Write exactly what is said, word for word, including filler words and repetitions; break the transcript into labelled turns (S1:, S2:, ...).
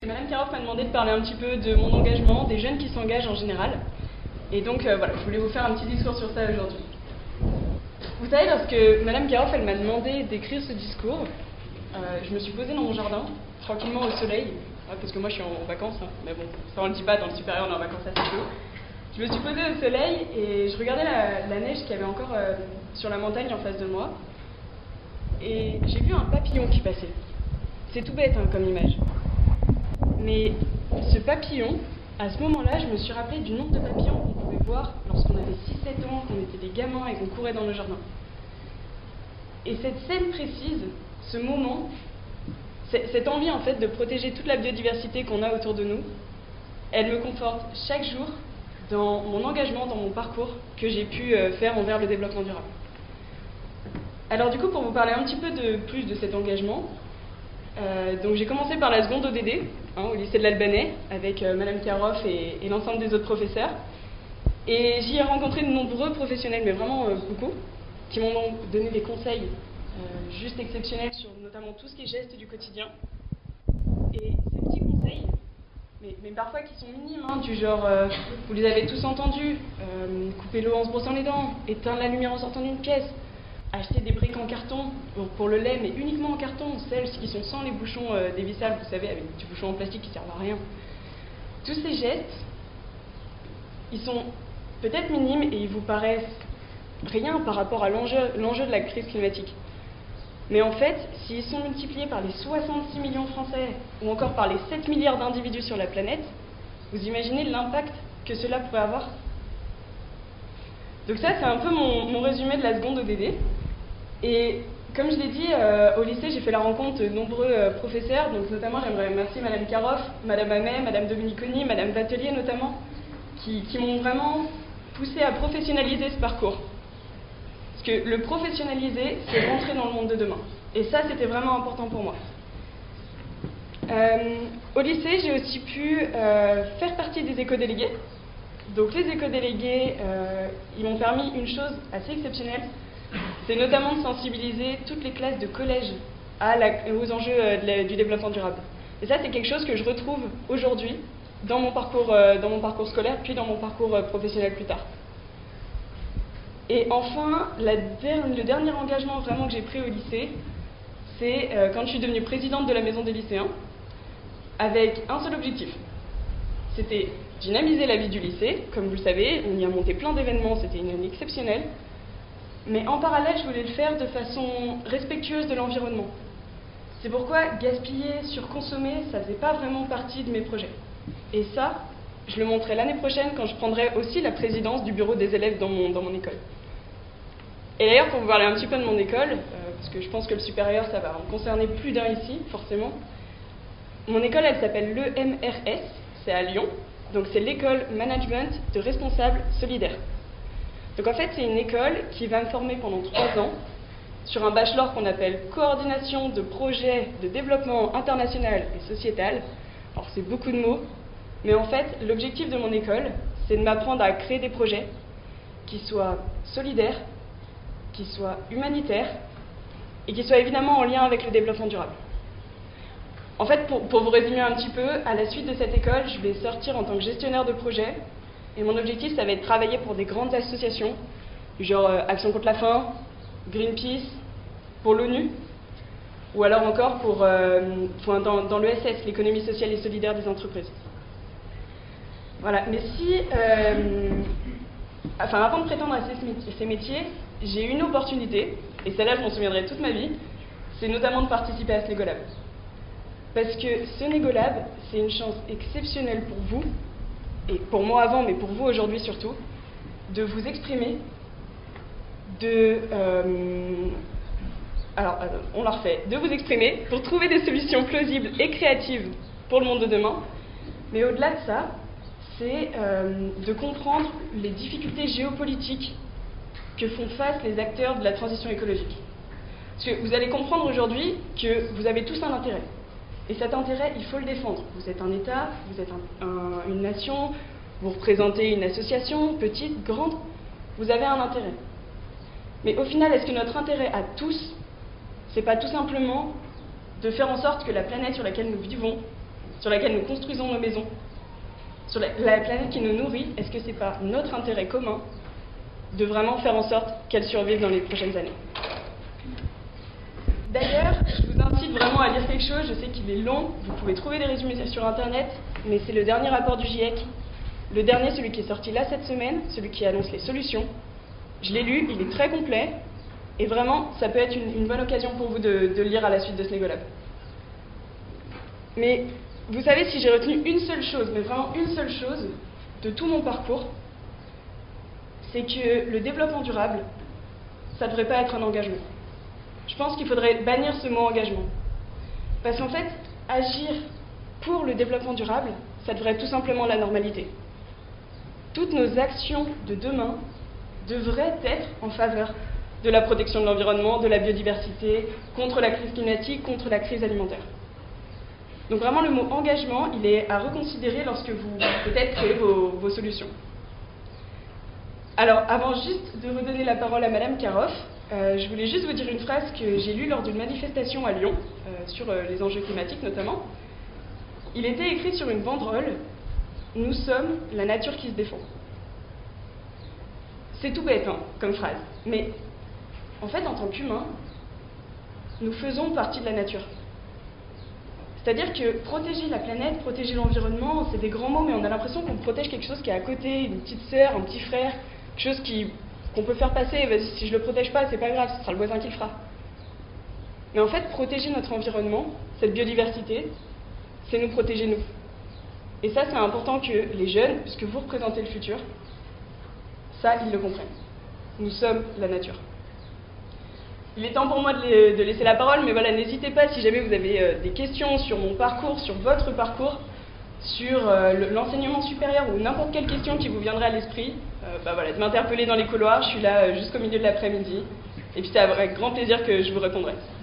S1: Madame Karoff m'a demandé de parler un petit peu de mon engagement, des jeunes qui s'engagent en général. Et donc euh, voilà, je voulais vous faire un petit discours sur ça aujourd'hui. Vous savez, lorsque Madame Karoff elle m'a demandé d'écrire ce discours, euh, je me suis posée dans mon jardin, tranquillement au soleil, ouais, parce que moi je suis en vacances, hein, mais bon, ça on le dit pas, dans le supérieur on est en vacances assez chaud. Je me suis posée au soleil et je regardais la, la neige qu'il y avait encore euh, sur la montagne en face de moi. Et j'ai vu un papillon qui passait. C'est tout bête hein, comme image. Mais ce papillon, à ce moment-là, je me suis rappelé du nombre de papillons qu'on pouvait voir lorsqu'on avait six sept ans, qu'on était des gamins et qu'on courait dans nos jardins. Et cette scène précise, ce moment, cette envie en fait de protéger toute la biodiversité qu'on a autour de nous, elle me conforte chaque jour dans mon engagement, dans mon parcours que j'ai pu faire envers le développement durable. Alors du coup, pour vous parler un petit peu de plus de cet engagement, euh, donc j'ai commencé par la seconde O D D, hein, au lycée de l'Albanais, avec euh, Madame Karoff et, et l'ensemble des autres professeurs. Et j'y ai rencontré de nombreux professionnels, mais vraiment euh, beaucoup, qui m'ont donné des conseils euh, juste exceptionnels sur notamment tout ce qui est gestes du quotidien. Et ces petits conseils, mais, mais parfois qui sont minimes, hein, du genre, euh, vous les avez tous entendus, euh, couper l'eau en se brossant les dents, éteindre la lumière en sortant d'une pièce, acheter des briques en carton, pour le lait, mais uniquement en carton, celles qui sont sans les bouchons euh, dévissables, vous savez, avec des bouchons en plastique qui ne servent à rien. Tous ces gestes, ils sont peut-être minimes et ils vous paraissent rien par rapport à l'enjeu, l'enjeu de la crise climatique. Mais en fait, s'ils sont multipliés par les soixante-six millions de Français, ou encore par les sept milliards d'individus sur la planète, vous imaginez l'impact que cela pourrait avoir? Donc ça, c'est un peu mon, mon résumé de la seconde O D D. Et comme je l'ai dit, euh, au lycée, j'ai fait la rencontre de nombreux euh, professeurs, donc notamment j'aimerais remercier Madame Karoff, Madame Hamet, Madame Dominiconi, Madame Vatelier notamment, qui, qui m'ont vraiment poussé à professionnaliser ce parcours. Parce que le professionnaliser, c'est rentrer dans le monde de demain. Et ça, c'était vraiment important pour moi. Euh, au lycée, j'ai aussi pu euh, faire partie des éco-délégués. Donc les éco-délégués, euh, ils m'ont permis une chose assez exceptionnelle, c'est notamment de sensibiliser toutes les classes de collège à la, aux enjeux euh, de la, du développement durable. Et ça, c'est quelque chose que je retrouve aujourd'hui dans mon parcours, euh, dans mon parcours scolaire, puis dans mon parcours euh, professionnel plus tard. Et enfin, la der le dernier engagement vraiment que j'ai pris au lycée, c'est euh, quand je suis devenue présidente de la maison des lycéens, avec un seul objectif. C'était dynamiser la vie du lycée. Comme vous le savez, on y a monté plein d'événements, c'était une année exceptionnelle. Mais en parallèle, je voulais le faire de façon respectueuse de l'environnement. C'est pourquoi gaspiller, surconsommer, ça ne faisait pas vraiment partie de mes projets. Et ça, je le montrerai l'année prochaine quand je prendrai aussi la présidence du bureau des élèves dans mon, dans mon école. Et d'ailleurs, pour vous parler un petit peu de mon école, euh, parce que je pense que le supérieur, ça va en concerner plus d'un ici, forcément. Mon école, elle s'appelle l'E M R S, c'est à Lyon. Donc c'est l'école Management de Responsables Solidaires. Donc en fait, c'est une école qui va me former pendant trois ans sur un bachelor qu'on appelle Coordination de projets de développement international et sociétal. Alors c'est beaucoup de mots, mais en fait, l'objectif de mon école, c'est de m'apprendre à créer des projets qui soient solidaires, qui soient humanitaires et qui soient évidemment en lien avec le développement durable. En fait, pour, pour vous résumer un petit peu, à la suite de cette école, je vais sortir en tant que gestionnaire de projet. Et mon objectif, ça va être de travailler pour des grandes associations, du genre euh, Action contre la faim, Greenpeace, pour l'ONU, ou alors encore pour, euh, pour dans, dans l'E S S, l'économie sociale et solidaire des entreprises. Voilà, mais si... Euh, enfin, avant de prétendre à ces métiers, ces métiers, j'ai eu une opportunité, et celle-là, je m'en souviendrai toute ma vie, c'est notamment de participer à ce Lego Lab. Parce que ce Négolab, c'est une chance exceptionnelle pour vous, et pour moi avant, mais pour vous aujourd'hui surtout, de vous exprimer, de... Euh, alors, on la refait, de vous exprimer pour trouver des solutions plausibles et créatives pour le monde de demain. Mais au-delà de ça, c'est euh, de comprendre les difficultés géopolitiques que font face les acteurs de la transition écologique. Parce que vous allez comprendre aujourd'hui que vous avez tous un intérêt. Et cet intérêt, il faut le défendre. Vous êtes un État, vous êtes un, un, une nation, vous représentez une association, petite, grande, vous avez un intérêt. Mais au final, est-ce que notre intérêt à tous, c'est pas tout simplement de faire en sorte que la planète sur laquelle nous vivons sur laquelle nous construisons nos maisons, sur la, la planète qui nous nourrit, est-ce que c'est pas notre intérêt commun de vraiment faire en sorte qu'elle survive dans les prochaines années? D'ailleurs, je vous incite vraiment à lire quelque chose, je sais qu'il est long, vous pouvez trouver des résumés sur internet, mais c'est le dernier rapport du GIEC, le dernier, celui qui est sorti là cette semaine, celui qui annonce les solutions. Je l'ai lu, il est très complet, et vraiment, ça peut être une, une bonne occasion pour vous de, de le lire à la suite de ce Négolab. Mais vous savez, si j'ai retenu une seule chose, mais vraiment une seule chose, de tout mon parcours, c'est que le développement durable, ça ne devrait pas être un engagement. Je pense qu'il faudrait bannir ce mot engagement. Parce qu'en fait, agir pour le développement durable, ça devrait être tout simplement la normalité. Toutes nos actions de demain devraient être en faveur de la protection de l'environnement, de la biodiversité, contre la crise climatique, contre la crise alimentaire. Donc vraiment, le mot engagement, il est à reconsidérer lorsque vous peut-être créez vos, vos solutions. Alors, avant juste de redonner la parole à Madame Karoff, euh, je voulais juste vous dire une phrase que j'ai lue lors d'une manifestation à Lyon, euh, sur euh, les enjeux climatiques notamment. Il était écrit sur une banderole « Nous sommes la nature qui se défend ». C'est tout bête hein, comme phrase, mais en fait, en tant qu'humains, nous faisons partie de la nature. C'est-à-dire que protéger la planète, protéger l'environnement, c'est des grands mots, mais on a l'impression qu'on protège quelque chose qui est à côté, une petite sœur, un petit frère, quelque chose qui, qu'on peut faire passer, vas-y, si je le protège pas, c'est pas grave, ce sera le voisin qui le fera. Mais en fait, protéger notre environnement, cette biodiversité, c'est nous protéger nous. Et ça, c'est important que les jeunes, puisque vous représentez le futur, ça, ils le comprennent. Nous sommes la nature. Il est temps pour moi de, les, de laisser la parole, mais voilà, n'hésitez pas si jamais vous avez euh, des questions sur mon parcours, sur votre parcours, sur euh, le, l'enseignement supérieur ou n'importe quelle question qui vous viendrait à l'esprit, euh, bah voilà, de m'interpeller dans les couloirs, je suis là euh, jusqu'au milieu de l'après-midi, et puis c'est avec grand plaisir que je vous répondrai.